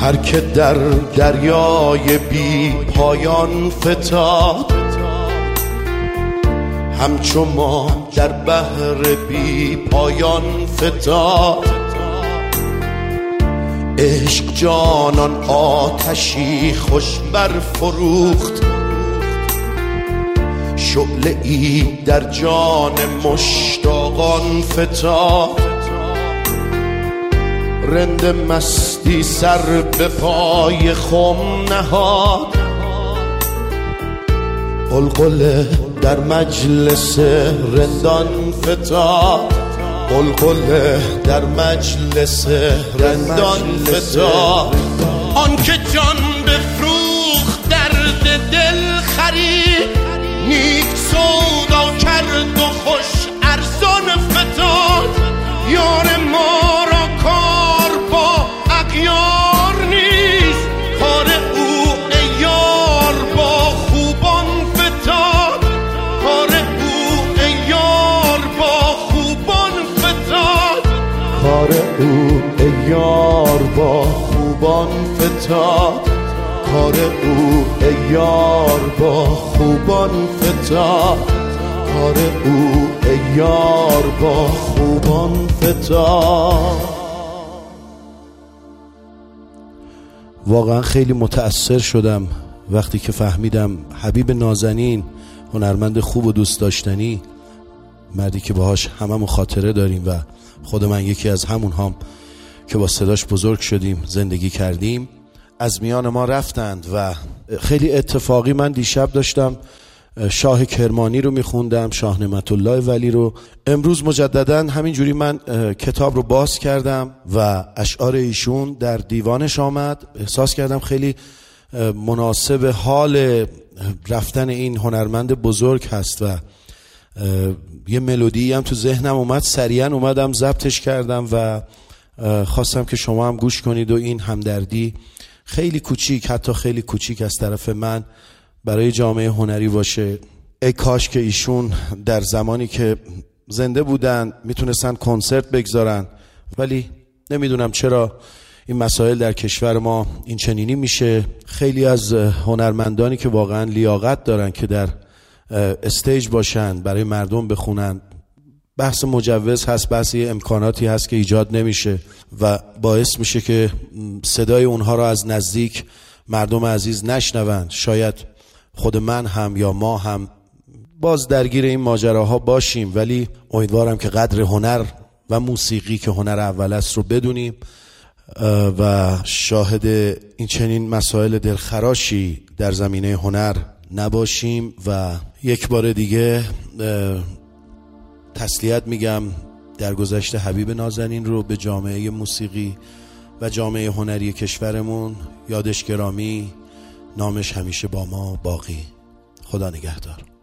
هر که در دریای بی پایان فتاد، همچو ما در بحر بی پایان فتاد. عشق جانان آتشی خوش برفروخت، شعله ای در جان مشتاقان فتاد. رند مستی سر به پای خم نهاد، قلقله در مجلس رندان فتاد. قلقله در مجلس رندان فتاد. آن که جان بفروخت درد دل خرید، نیک سودا کرد و خوش ارزان فتاد. یار ما را کار با اغیار نیست، کار او ای یار با خوبان فتاد. کار او ای یار با خوبان فتاد. کار او ای یار با خوبان فتاد. کار او ای یار با خوبان فتاد. کار او ای یار با خوبان فتاد. واقعا خیلی متأثر شدم وقتی که فهمیدم حبیب نازنین، هنرمند خوب و دوست داشتنی، مردی که باهاش هممون خاطره داریم و خود من یکی از همون هم که با صداش بزرگ شدیم، زندگی کردیم، از میان ما رفتند. و خیلی اتفاقی من دیشب داشتم شاه کرمانی رو میخوندم، شاه نعمت الله ولی رو. امروز مجددا همینجوری من کتاب رو باز کردم و اشعار ایشون در دیوانش آمد. احساس کردم خیلی مناسب حال رفتن این هنرمند بزرگ هست و یه ملودی هم تو ذهنم اومد، سریعا اومدم ضبطش کردم و خواستم که شما هم گوش کنید و این همدردی خیلی کوچیک، حتی خیلی کوچیک از طرف من برای جامعه هنری باشه. ای کاش که ایشون در زمانی که زنده بودن میتونستن کنسرت بگذارن، ولی نمیدونم چرا این مسائل در کشور ما این چنینی میشه. خیلی از هنرمندانی که واقعا لیاقت دارن که در استیج باشن، برای مردم بخونن، بحث مجوز هست، بحث امکاناتی هست که ایجاد نمیشه و باعث میشه که صدای اونها را از نزدیک مردم عزیز نشنون. شاید خود من هم یا ما هم باز درگیر این ماجراها باشیم، ولی امیدوارم که قدر هنر و موسیقی که هنر اول است رو بدونیم و شاهد این چنین مسائل دلخراشی در زمینه هنر نباشیم. و یک بار دیگه تسلیت میگم در گذشته حبیب نازنین رو به جامعه موسیقی و جامعه هنری کشورمون. یادش گرامی، نامش همیشه با ما باقی. خدا نگهدار.